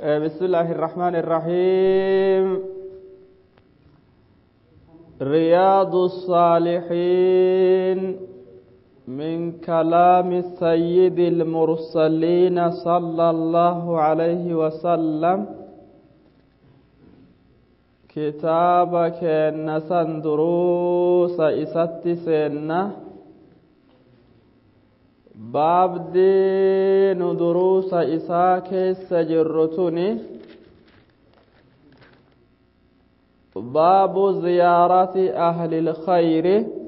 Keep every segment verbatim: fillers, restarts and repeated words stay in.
بسم الله الرحمن الرحيم. رياض الصالحين من كلام سيد المرسلين صلى الله عليه وسلم. كتابك نسن دروس إسات سنة باب دين دروس إساك سجرتني باب زيارة أهل الخير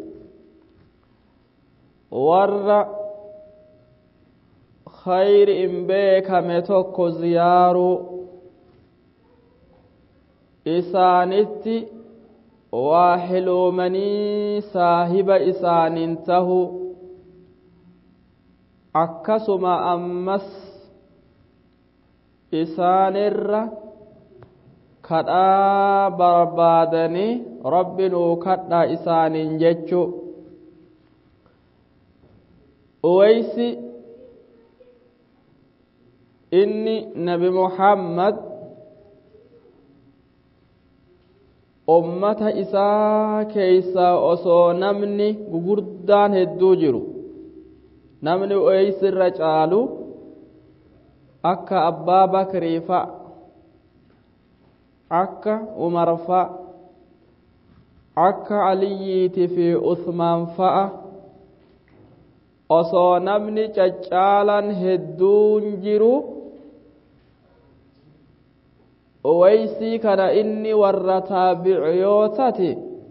ور خير إن بيك متوك زيار إسانتي واحلو مني صاحب إسان انتهو akkasuma ammas isaanirra kadhaa barbaadanii rabbi nuu kadhaa isaaniin jechu. Uwaysi inni nabi Muhammad ummata isaa keeysaa osoo namni gugurdaan hedduu jiru namni Uwaysi irra caalu akka Abbaa Bakrii fa'a akka Umar fa'a akka Aliyyiitii fi Usmaan fa'a osoo namni caccaalan hedduun jiru Uwaysi kana inni warra taabi'iyootati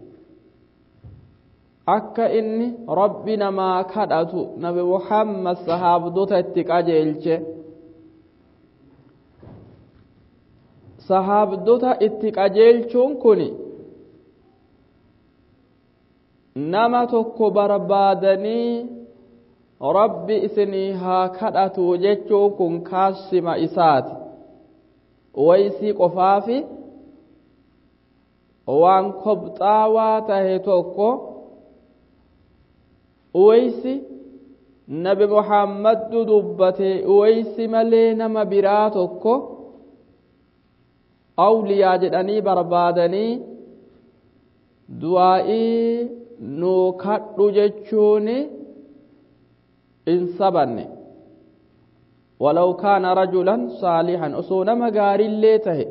akka inni rabbi namaa kadhatu nabi Muhammad sahaabdota itti qajeelche. Sahaabdota itti qajeelchuun kun nama tokko barbaadanii rabbi isinii haa kadhatu jechuun kun kaasima isaati. Uwaysii qofaafi waan kobxaawaa tahe tokko Uwaysi nabi Muhammad dubbate Uwaysi malee nama biraa tokko awliyaa jedhanii barbaadanii du'aa'ii nuu kadhu jechuun in sabanne walaw kaana rajulan saalihan osoo nama gaarillee tahe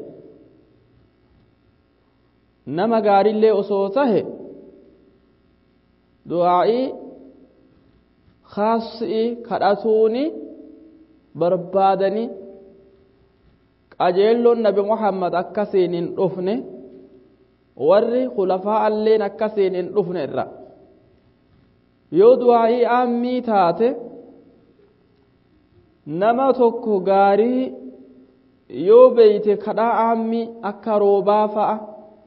nama gaarillee osoo tahe du'aa'ii khaasii kadhatuuni barbaadanii qajeelloon nabi Muhammad akkasiin hin dhufne warri khulafaa alleen akkasiin hin dhufne irra yoo du'aa'ii aammii taate nama tokko gaarii yoo beeyte kadhaa aammii akka roobaa fa'a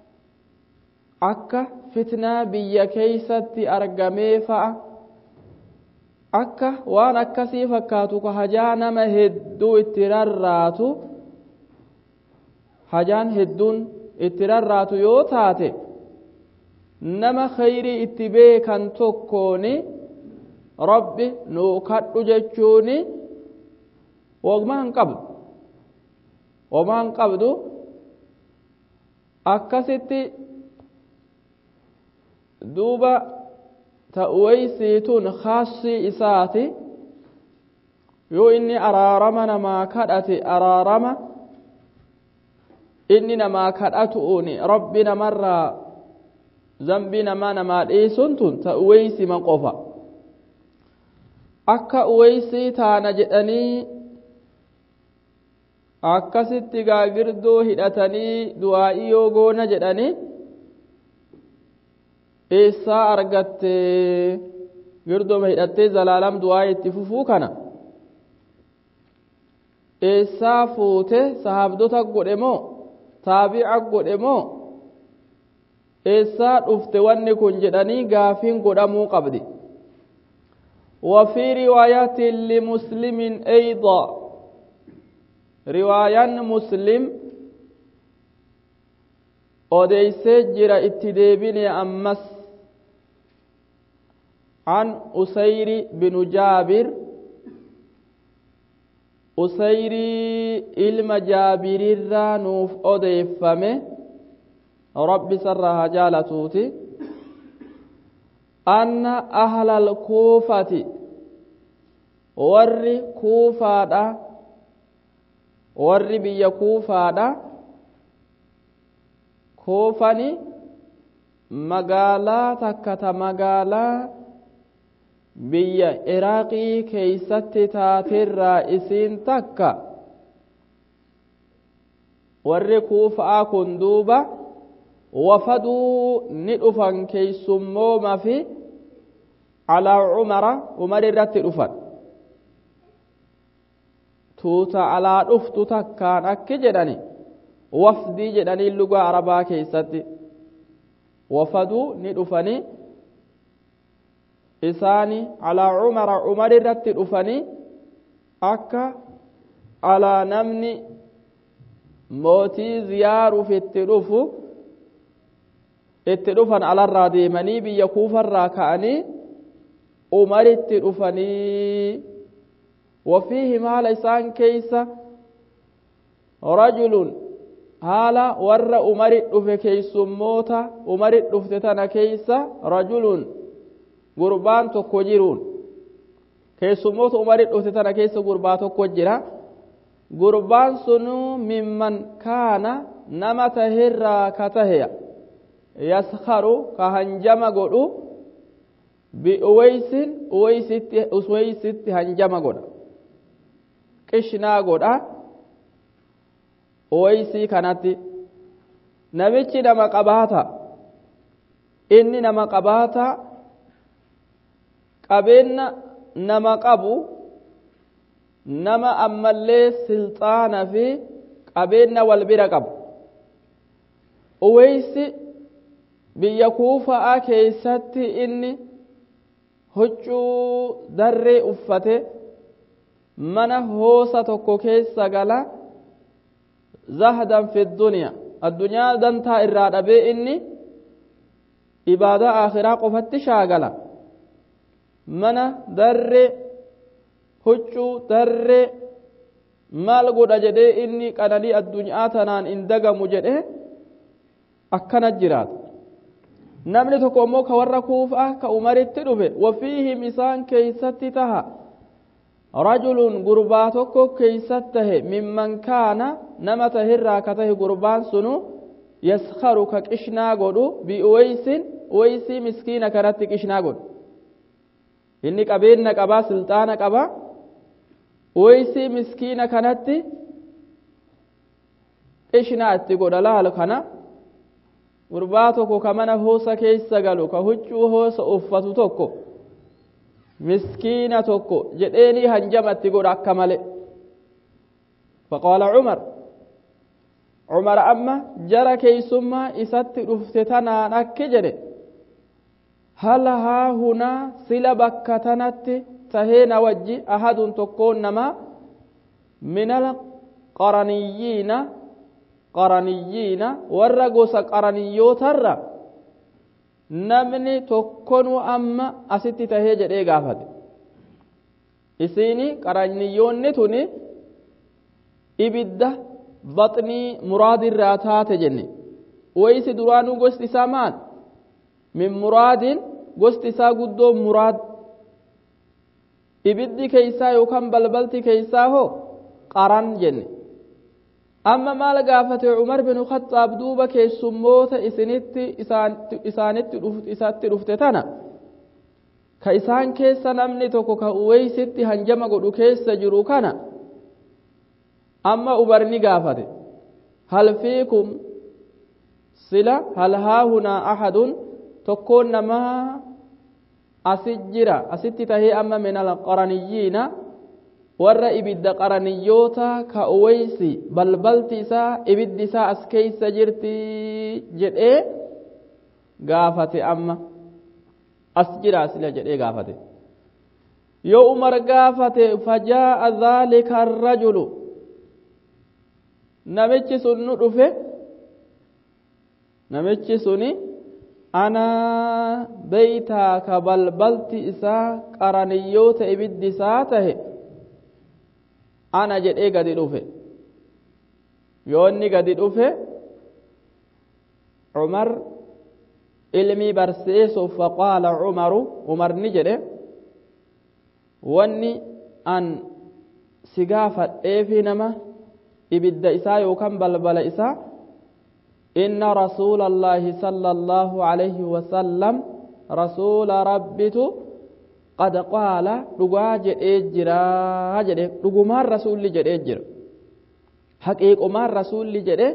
akka fitnaa biyya keeysatti argamee fa'a akka waan akkasii fakkaatu ka hajaa nama hedduu itti rarraatu hajaan hedduun itti rarraatu yoo taate nama khayrii itti beekan tokkooni rabbi nuu kadhu jechuuni wogmaa hin qabdu wogmaa hin qabdu akkasitti duuba ta Uwaysiitun khaasii isaati yoo inni araarama namaa kadhate araarama inni namaa kadhatuuni rabbi namarraa zambii namaa namaa dhiisuun tun ta Uwaysima qofa. Akka Uwaysii taana jedhanii akkasitti gaagirdoo hidhatanii du'aa'ii yoo goona jedhanii eessaa argatte girdoma hidhattee zalaalam du'aa itti fufuu kana eessaa fuute sahaabdota godhe moo taabi'a godhe moo eessaa dhufte wanni kun jedhanii gaafiin godhamuu qabdi. وفي رواية لمسلم أيضا رواية مسلم أوديس جرى اتدابين أمس عن أسير بن جابر usayrii ilma jaabirirraa nuuf odeeffame rabbi sarraa haa jaalatuuti anna ahlal kuufati warri kuufaadha warri biyya kuufaadha kuufani magaalaa takka ta magaalaa biyya iraaqii keeysatti taatirraa isiin takka warri kuufa'aa kun duuba wafaduu ni dhufan keeysummooma fi alaa cumara umar irratti dhufan tuuta alaa dhuftu takkaan akki jedhani wafdii jedhanii lugaa arabaa keeysatti wafaduu ni dhufani isaani alaa cumara umar irratti dhufani akka alaa namni mootii ziyaaruuf itti dhufu itti dhufan alarraa deemanii biyya kuufarraa ka'anii umaritti dhufanii wafiihi haala isaan keeysa rajulun haala warra umarit dhufe keeysummoota umarit dhufte tana keeysa rajulun gurbaan tokko jiruun keessummoota umarit dhufte tana keessa gurbaa tokko jira gurbaan sunu mimman kaana nama tahirraa ka taheya yaskharu ka hanjama godhu bi'uweysin uweysitti uweysitti hanjama godha qishnaa godha uweysii kanatti namichi nama qabaata inni nama qabaata qabeenya nama qabu nama ammallee silxaana fi qabeenya wal bira qabu uweysi biyya kuufa'aa keessatti inni huccuu darree uffate mana hoosa tokko keessa gala zahdan fi dunya addunyaa dantaa irraa dhabee inni ibaadaa akhiraa qofatti shaagala mana darree huccuu darree maal godha jedhee inni qananii addunyaa tanaan in dagamu jedhee akkana jiraata namni tokko immoo ka warra kuufaa ka umaritti dhufe wafiihim isaan keeysatti taha rajulun gurbaa tokko keeysatti tahe mimman kaana nama tahirraa ka tahe gurbaan sunu yaskharu ka qishnaa godhu bi'uweysin uweysii miskiina kanatti qishnaa godhu inni qabeenya qabaa silxaana qabaa uweysii miskiina kanatti qishnaa itti godha laal kana gurbaa tokko ka mana hoosa keessa galu ka huccuu hoosa uffatu tokko miskiina tokko jedheeni hanjama itti godha akka male faqaala cumar cumar amma jara keeysummaa isatti dhufte tanaan akki jedhe hal haa hunaa sila bakka tanatti taheena wajji ahadun tokkoon nama minal qaraniyyiina qaraniyyiina warra gosa qaraniyootarra namni tokkonu amma asitti tahee jedhee gaafate isiini qaraniyyoonni tuni ibidda baxnii muraadirraa taate jenne waysi duraanuu gosti isaa maal min muraadin gosti isaa guddoo muraad ibiddi keeysaa yookaan balbalti keeysaa hoo qaran jenne amma maal gaafate Umar bin Khattaab duuba keessummoota isinitti isaanitti isatti dhufte tana ka isaan keessa namni tokko ka uweysitti hanjama godhu keessa jiru kana amma Umar ni gaafate hal fiikum sila hal haahunaa ahadun tokkoon namaa asit jira asitti tahee amma minal qaraniyyiina warra ibidda qaraniyyoota ka uweysi balbalti isaa ibiddi isaa as keeysa jirti jedhee gaafate amma as jira sila jedhee gaafate yoo Umar gaafate fajaa'a dhaalika arrajulu namichi sun nu dhufe namichi suni ana beeytaa ka balbalti isaa qaraniyyoota ibiddi isaa tahe ana jedhee gadi dhufe yoo inni gadi dhufe Umar ilmi barsiisuuf faqaala Umaru Umar ni jedhe wanni an si gaafadheefi nama ibidda isaa yookaan balbala isaa inna rasuulallahi sallallahu alayhi wasallam rasuula rabbitu qad qaala dhugaa jedhee jira jedhe dhugumaan rasuulli jedhee jira haqiiqumaan rasuulli jedhe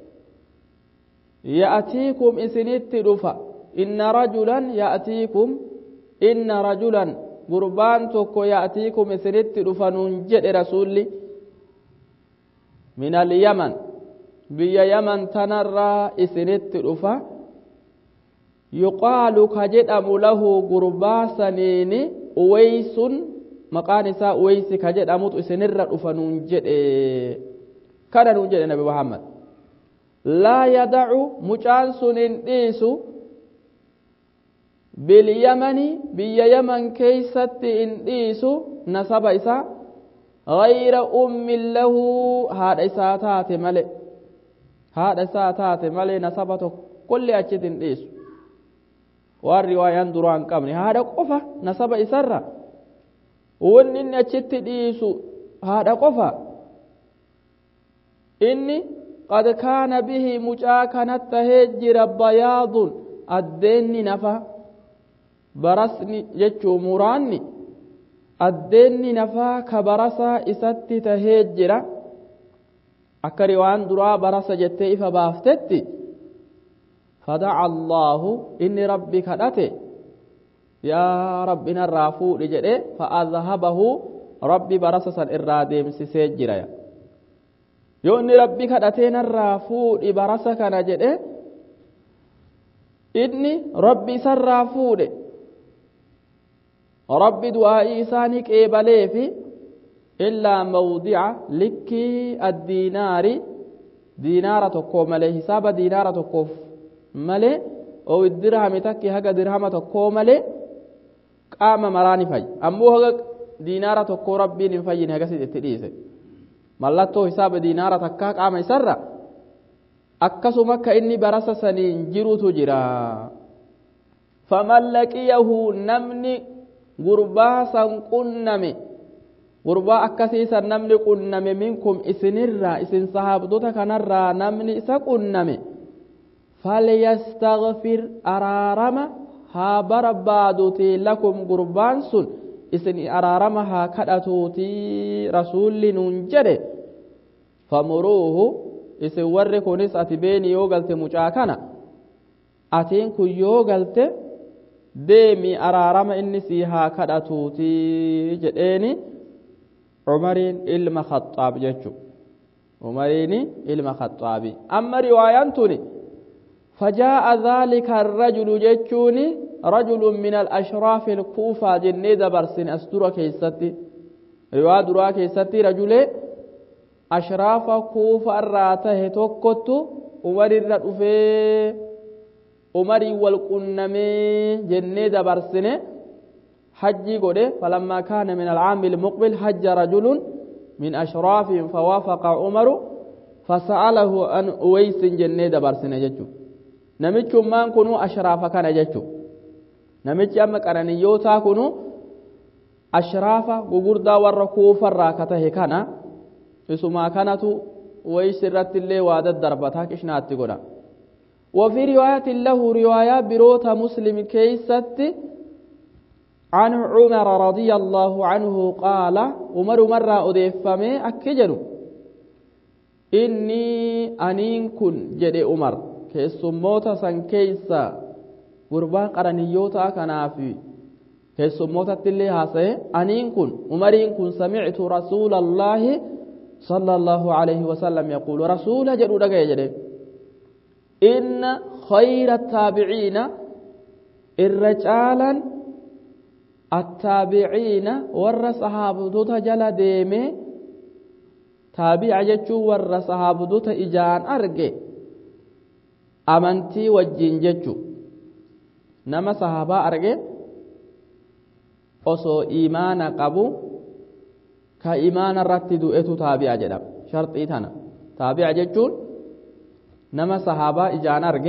ya'tiikum isinitti dhufa inna rajulan ya'tiikum inna rajulan gurbaan tokko ya'tiikum isinitti dhufa nuun jedhe rasuulli min al-yaman biyya yaman tanarraa isinitti dhufa yuqaalu ka jedhamu lahu gurbaa saniini uweysun maqaan isaa uweysi ka jedhamutu isinirra dhufa nuun jedhe kana nuun jedhe nabi Muhammad laa yadacu mucaan sun hin dhiisu bilyamani biyya yaman keeysatti hin dhiisu nasaba isaa gayra ummin lahu haadha isaa taate male haadha isaa taate malee nasaba tokkollee achitti hin dhiisu waan riwaayaan duraan qabne haadha qofa nasaba isarra wanni inni achitti dhiisu haadha qofa inni qad kaana bihi mucaa kanatti tahee jira bayaadun addeenni nafa barasni jechuu muraanni addeenni nafaa ka barasaa isatti tahee jira akka riwaan duraa barasa jettee ifa baaftetti fadaca allaahu inni rabbi kadhate yaa rabbi narraa fuudhi jedhe fa'adhabahu rabbi barasa san irraa deemsisee jira yoo inni rabbi kadhatee narraa fuudhi barasa kana jedhe inni rabbi isarraa fuudhe rabbi du'aa'ii isaanii qeebaleefi illaa mawdica likkii addiinaari diinaara tokkoo malee hisaaba diinaara tokkoof malee oo dirhami takki haga dirhama tokkoo malee qaama maraani fayyi ammoo haga diinaara tokkoo rabbiin hin fayyine hagasit itti dhiise mallattoo hisaaba diinaara takkaa qaama isarra akkasuma akka inni barasa saniin jirutu jira faman laqiyahu namni gurbaa san qunname gurbaa akkasiisan namni qunname minkum isinirraa isin sahaabdota kanarraa namni isa qunname falyastaghfir araarama haa barbaaduti lakum gurbaan sun isin araarama haa kadhatuuti rasuulli nuun jedhe famuruuhu isin warri kunis ati beeni yoo galte mucaa kana atiin kun yoo galte deemi araarama inni sii haa kadhatuuti jedheeni umariin ilma khaxaab jechu umariini ilma khaxaabi amma riwaayaan tuni فجاء ذلك الرجل جتوني رجل من الأشراف الكوفة جنة دبرسن أسترى كيستي رواية درا كيستي رجل أشراف كوفة الراته توكتو عمر الرأفة عمر والقنمي جنة دبرسن حجي قده فلما كان من العام المقبل حج رجل من أشراف فوافق عمر فسأله أن أويس جنة دبرسن جتو namichummaan kunu ashraafa kana jechu namichi amma qaraniyyoota kunu ashraafa gugurdaa warra kuufarraa ka tahe kana isumaa kanatu wayis irratti illee waa daddarbataa qishnaatti godha وفي رواية له رواية بروت مسلم كيست عن عمر رضي الله عنه قال عمر مرة أضيفمي أكجن إني أنين كن جدي عمر keessummoota san keeysa gurbaa qaraniyyoota kanaafi keessummootatti illee haasaye aniin kun umariin kun samictu rasuulallaahi sallallahu alayhi wasallam yaquulu rasuula jedhu dhagaye jedhe inna khayra attaabiciina irra caalan attaabiciina warra sahaabdota jala deeme taabica jechuun warra sahaabdota ijaan arge amantii wajjin jechu nama sahaabaa arge osoo iimaana qabu كإيمان الرتد إتو تابع جدًا شرط إتنا تابع جدًا نما صحابة إجان أرجع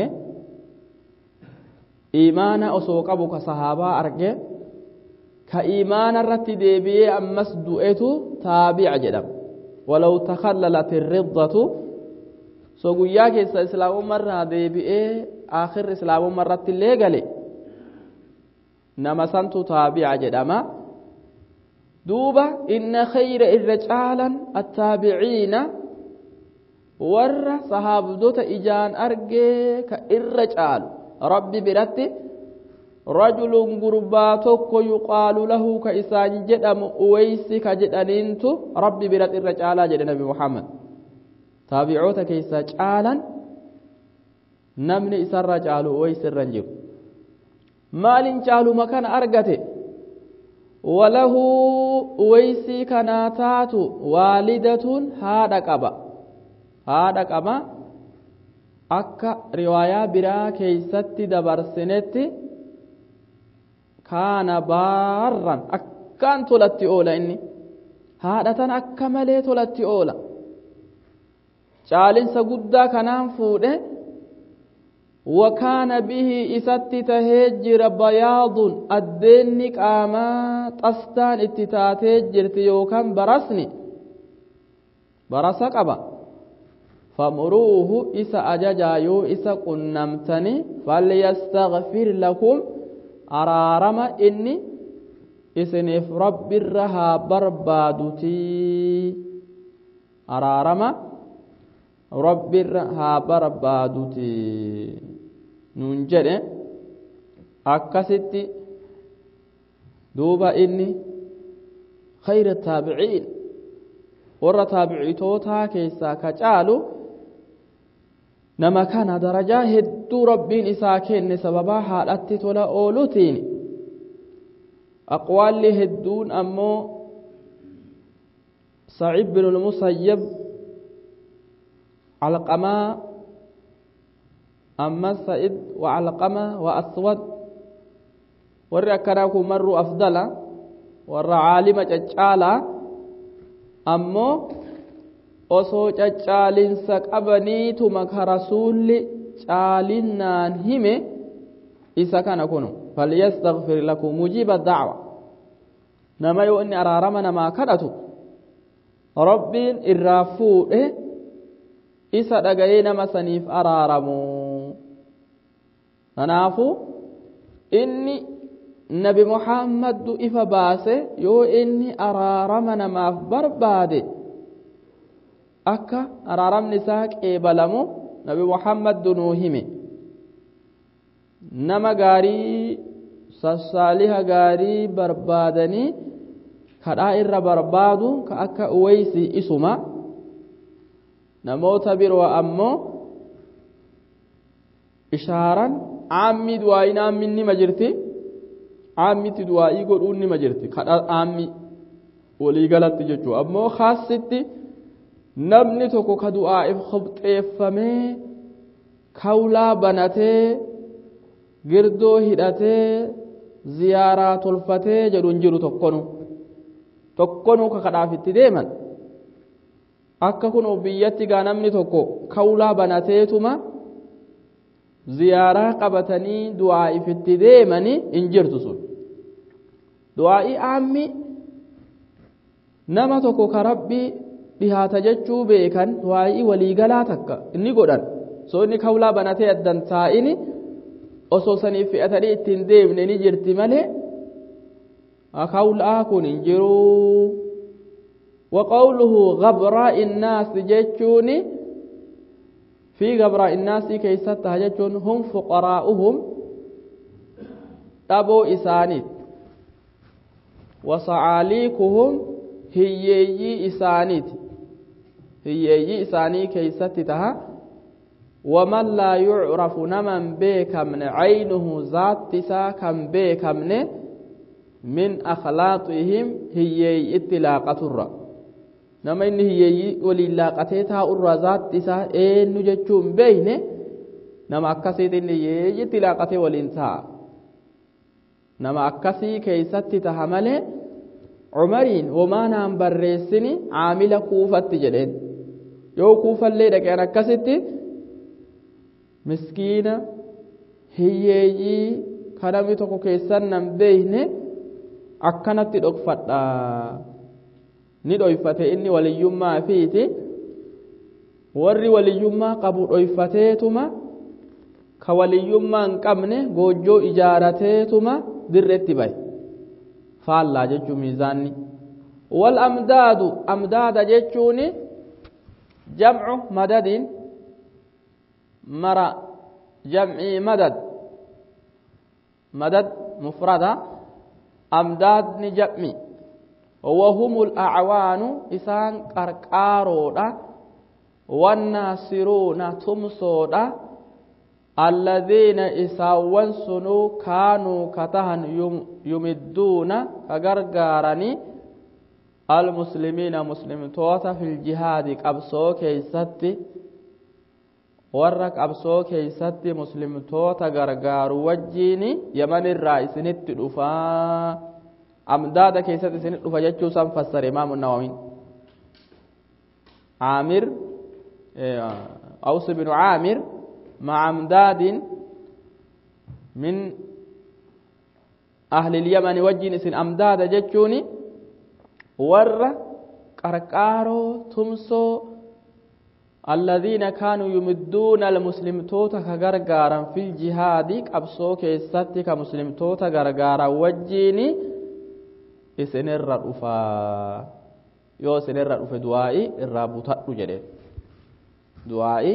إيمان أسوق أبوك صحابة أرجع كإيمان الرتد بي أمس دؤتو تابع جدًا ولو تخللت الرضة سوغيا كيسا إسلام مرة دي آخر إسلام مرة الليغالي نما سنتو تابع جدما دوبا إن خير الرجالا التابعين ور صحاب دوت إجان أرجي كالرجال ربي برتي رجل غرباتك يقال له كإسان جدم أويس كجدنينتو ربي برت الرجال جد نبي محمد تابعوتا كيسا جالا نمني إسان رجال أويس الرنجب مال جالو مكان أرغته وله ويسي كناتات والدة هذا قبا هذا قبا أكا رواية برا كيست دبر سنت كان بارا أكان تلتي أولا إني هذا تن أكا ملي تلتي أولا جالين سقودا كنان فوده وكان به إسات تهجر بياض الدين قاما طستان اتتاتجر تيوكا برسني برسك أبا فمروه إسا أججايو إسا قنمتني فليستغفر لكم أرارما إني إسنف رب الرها بربادتي أرارما رب الرها بربادتي nun jedhe akkasitti duuba inni khayra taabiciin warra taabicitootaa keessaa ka caalu nama kana darajaa hedduu rabbiin isaa kenne sababaa haadhatti tola oolutiin aqwaalli hedduun ammoo Sa'iid bin al-Musayyab Alqamaa أما سعيد وعلقمة وأسود ورّا كراكو مروا أفضل ورّا عالمة جالة أمو أصو جالين سكابني تمك رسول جالنان هم إسا كان كنو فليستغفر لكم مجيب الدعوة نما يو إني أرارمنا ما كدتو ربين الرافو إيه إسا دقائنا مسانيف أرارمو Kanaafuu inni nabi Muhammad ifa baase yoo inni araarama namaaf barbaade akka araaramni isaa qeebalamu nabi Muhammad nuu hime nama gaarii sassaaliha gaarii barbaadanii kadhaa irra barbaadu ka akka Uwaysi isuma namoota biroo ammoo ishaaran عامي دعائي نامي نما جرتي عامي تدعائي قرون نما جرتي خد عامي ولي غلط جچو امو خاصتي نبني توكو كدعاء خبط افمه كولا بنته گردو هدته زيارات الفته جدون جرو tokkonu tokkonu ka kadaafitti deeman akka kun obiyyatti ga namni tokko kawla banateetuma زيارة قبتني دعاء في التديمني انجرت سن دعاء عامي نما توكو كربي بها تججو بيكن دعاء ولي غلاتك اني غدان سو اني كولا بناتي ادن تايني اوسوسني في اتري تنديمني ني جرتي مالي اكولا كون انجرو وقوله غبراء الناس جچوني في غبراء الناس كيست هجتون هم فقراؤهم أبو إسانيت وصعاليكهم هيي إسانيت هيي إساني كيست تها ومن لا يعرف نمن بك من عينه ذات تسا كم بك من من أخلاطهم هيي اتلاقة الرّ nama inni hiyyeeyyii waliin laaqatee taa'u irraa zaatti isaa eenyu jechuun beeyne nama akkasiitti inni hiyyeeyyiitti laaqatee waliin taa'a nama akkasii keessatti taha malee Umariin womaanaan barreessini caamila kuufatti jedheen yoo kuufallee dhaqeen akkasitti miskiina hiyyeeyyii kanami tokko keessan nan beeyne akkanatti dhokfadha ni dhoyfate inni waliyyummaa fiiti warri waliyyummaa qabu dhoyfateetuma ka waliyyummaa hin qabne goojjoo ijaarateetuma dirreetti bahe faallaa jechuun miizaanni wal amdaadu amdaada jechuun jamcu madadiin mara jam'ii madad madad mufrada amdaadni jam'i وهم الأعوان إسان قرقارودا والناصرون تمسودا الذين إساوان سنو كانوا كتهن يمدون كغرغارني المسلمين مسلم توتا في الجهاد قبصو كيستي ورق قبصو كيستي مسلم توتا غرغار وجيني يمن الرئيس نتدفا أمداد كيستي سنتدفا جتشو سن فسر إمام النووي عامر أوس بن عامر مع أمداد من أهل اليمن وجين سن أمداد جتشوني ور قرقارو تمسو الذين كانوا يمدون المسلم توتا كغرغارا في الجهاد قبصو كيستي كمسلم توتا غرغارا وجيني اسن الرفا يو سن الرفا دعائي الرابطة جده دعائي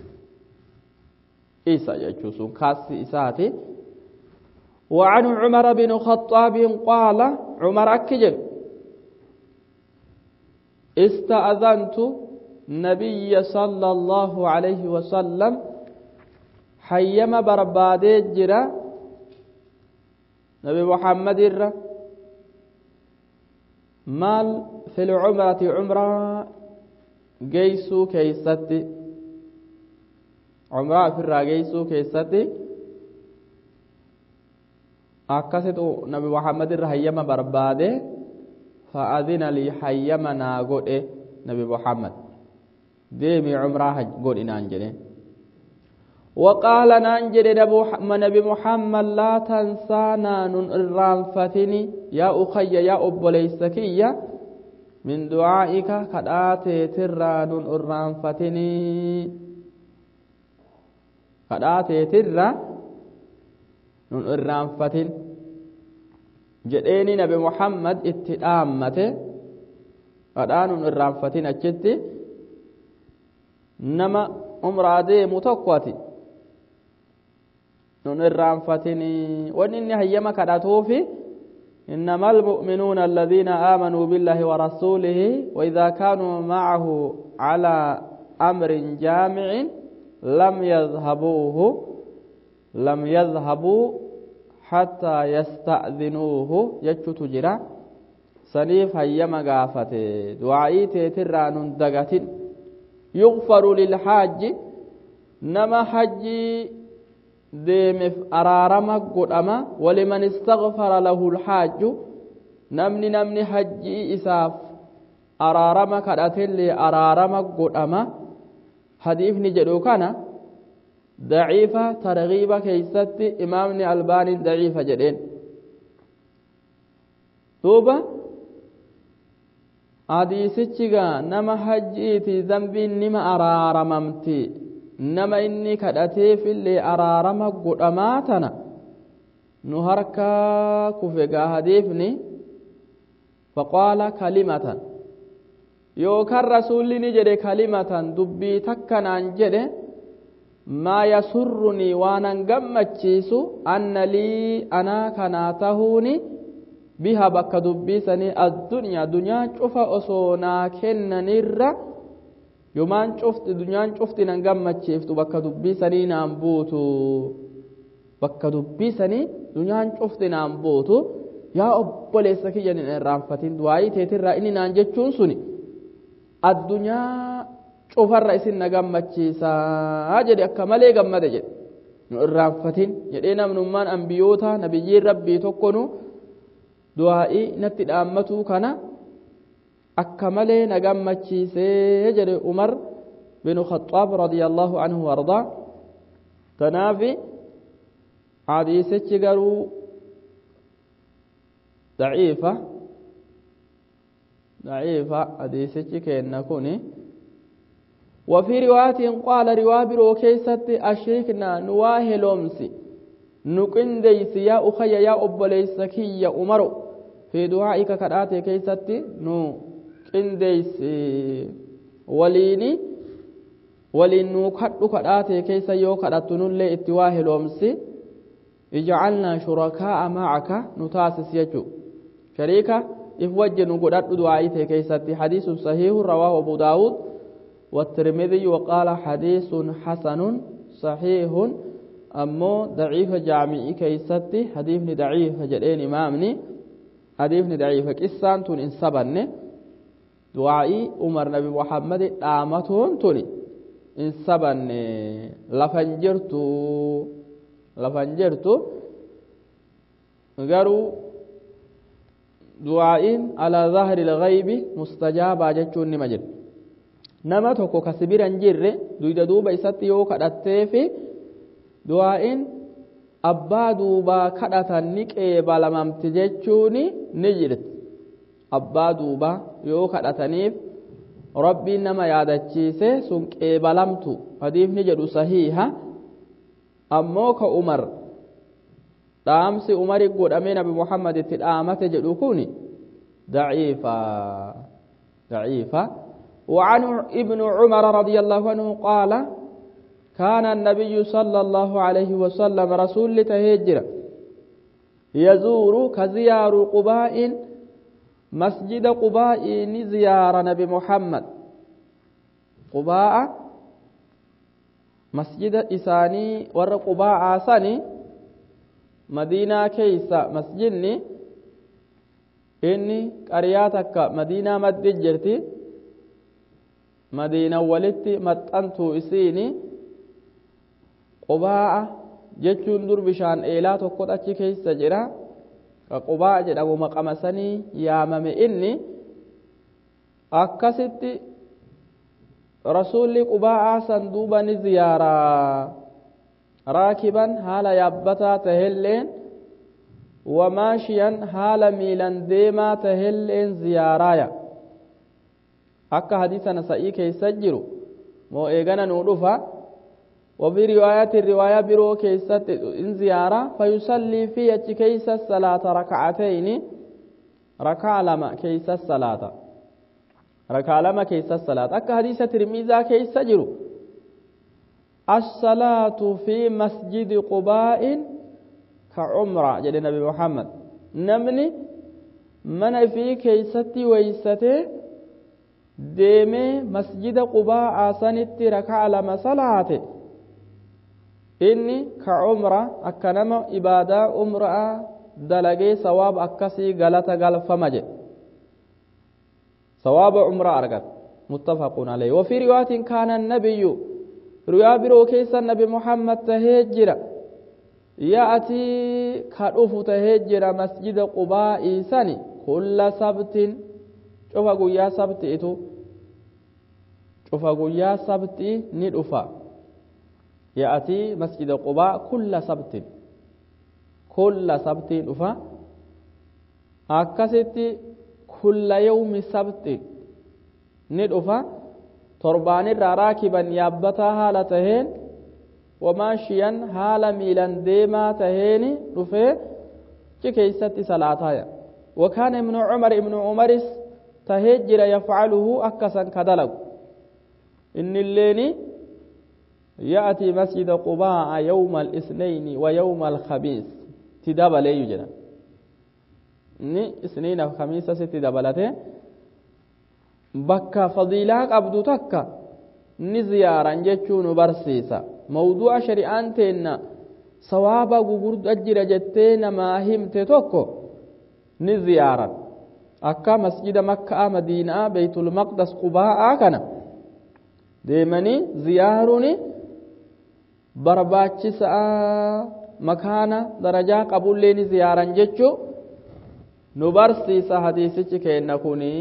إيسا يجوسون كاسي إساتي وعن عمر بن خطاب قال عمر أكجل استأذنت النبي صلى الله عليه وسلم حيما بربادي جرا نبي محمد الرّ مال في العمرة عمرة جيسو كيستي عمرة في الراجيسو كيستي أكست نبي محمد الرحيم برباده فأذن لي حيما ناقود نبي محمد ديمي عمرة قود نانجلي وقال نانجلي نبي محمد لا تنسانا ننرام فتني يا أخي يا أبو ليسكية من دعائك قد آتيت الران ننرام فتني قد آتيت الران ننرام فتن جديني نبي محمد اتدامته قد آن ننرام فتن أجدت نما أمرادي متقوتي ننرام فتني وإنني هيما كداتوفي إنما المؤمنون الذين آمنوا بالله ورسوله وإذا كانوا معه على أمر جامع لم يذهبوه لم يذهبوا حتى يستأذنوه يجو تجرى سنيف هيما غافته دعائي تتران دغت يغفر للحاج نما حجي deemef araarama godhama waliman istaghfara lahu alhaaju namni namni hajjii isaaf araarama kadhatellee araarama godhama hadiifni jedhu kana daciifa targhiiba keeysatti imaamni albaaniin daciifa jedheen duuba hadiisichigaa nama hajjiiti zambiin nima araaramamti nama inni kadhateefillee araarama godhamaa tana nu harkaa kufegaa hadiifni faqaala kalimatan yookaan rasuulli ni jedhe kalimatan dubbii takkanaan jedhe maa yasurrunii waanan gammachiisu anna lii anaa kanaa tahuuni biha bakka dubbii sanii addunyaa dunyaa cufa osoo naa kennanirra yomaan cufti dunyaan cufti nan gammachiiftu bakka dubbii sanii naan buutu bakka dubbii sanii dunyaan cufti naan buutu yaa obboleessa kiyya hin irraanfatin du'aayii teetirraa inni naan jechuun suni addunyaa cufarra isin na gammachiisaa jedhe akka malee gammade jedhe nu irraanfatin jedhee namnummaan ambiyoota nabiyyiin rabbii tokkonu du'aa'i natti dhaammatuu kana akka malee na gammachiisee jedhe Umar bin Khattaab radiyallahu anhu warda. Tanaafi hadiisichi garuu daciifa daciifa hadiisichi kenna kuni. وفي رواية قال رواية بروكيسة أشركنا نواهلومسي نقن ديس يا أخي يا أبليس كي يا أمر في دعائك كراتي كيسة نقن ديس وليني ولين نكتو كراتي كيسة يو كراتنو اللي اتواهلومسي اجعلنا شركاء معك نتاسس يجو شريكة إفوجه نقرأت دعائي كيسة حديث صحيح رواه أبو داود والترمذي وقال حديث حسن صحيح أمو ضعيف جامعي كيستي حديث ضعيف جدين إمامني حديث ضعيف كسان تون إنسبن دعائي عمر نبي محمد آمتون توني إنسبن لفنجرتو لفنجرتو غرو دعائين على ظهر الغيب مستجاب جتشون مجد nama tokko ka sibiran jirre duyda duuba isatti yoo kadhattee fi du'aa'iin abbaa duubaa kadhatan ni qeebalamamti jechuun ni jirti. Abbaa duubaa yoo kadhataniif rabbiin nama yaadachiise sun qeebalamtu hadiifni jedhu sahiha. Ammoo ka Umar dhaamsi Umari godhamee Nabi Muhammad itti dhaamate jedhu kun daciifa daciifa. وعن ابن عمر رضي الله عنه قال كان النبي صلى الله عليه وسلم رسول تهجر يزور كزيار قباء مسجد قباء زيار نبي محمد قباء مسجد إساني ور قباء سني مدينة كيسة مسجدني إني قرياتك مدينة مد جرتي مدينة ولدت متأنتو إسيني قباء جتشون در بشان إيلات وقد أتشي كيس جرا قباء جدا ومقامساني يامم إني أكست رسول قباء صندوبا زيارة راكبا حالا يبتا تهلين وماشيا حالا ميلان ديما تهلين زيارايا akka hadiisa nasa'ii keessa jiru moo eegana nuu dhufa wafi riwaayatin riwaayaa biroo keessatti in ziyaara fayusallii fi achi keessa salaata raka'atayni rakaa lama keessa salaata rakaa lama keessa salaata akka hadiisa tirmiizaa keessa jiru as-salaatu fi masjidi qubaa'in ka umra jedhe nabi Muhammad namni mana fi keessatti weeysatee deemee masjida qubaa sanitti rakaa lama salaate inni ka umra akka nama ibaadaa umraa dalagee sawaab akkasii galata galfama jedhe sawaaba umraa argata muttafaqun alayhi wa fi riwaayatin kaana annabiyyu riwaayaa biroo keessa nabi Muhammad tahee jira ya'atii ka dhufu tahee jira masjida qubaa sani kulla sabtin cufa guyyaa sabtiitu cufa guyyaa sabtii ni dhufa ya'atii masjida qubaa kulla sabtin kulla sabtii dhufa akkasitti kulla yawmi sabtin ni dhufa torbaanirraa raakiban yaabbataa haala taheen wamaashiyan haala miilan deemaa taheen dhufee ci keeysatti salaataaya وكان ابن عمر ابن عمر تهجر يفعله أكسا كدلق إن الليل يأتي مسجد قباء يوم الاثنين ويوم الخميس تدبل يجنا إني اثنين وخميس ستدبلته بكا فضيلة أبدو تكا نزيارا جتشون برسيسا موضوع شريعان تينا صوابا قبرد أجر جتين ما همت توكو نزيارا akka masjida makkaa madiinaa beeytul maqdas qubaa kana deemanii ziyaaruun barbaachisaa makaana darajaa qabullee ni ziyaaran jechuu نبرسي حديثك كأنكوني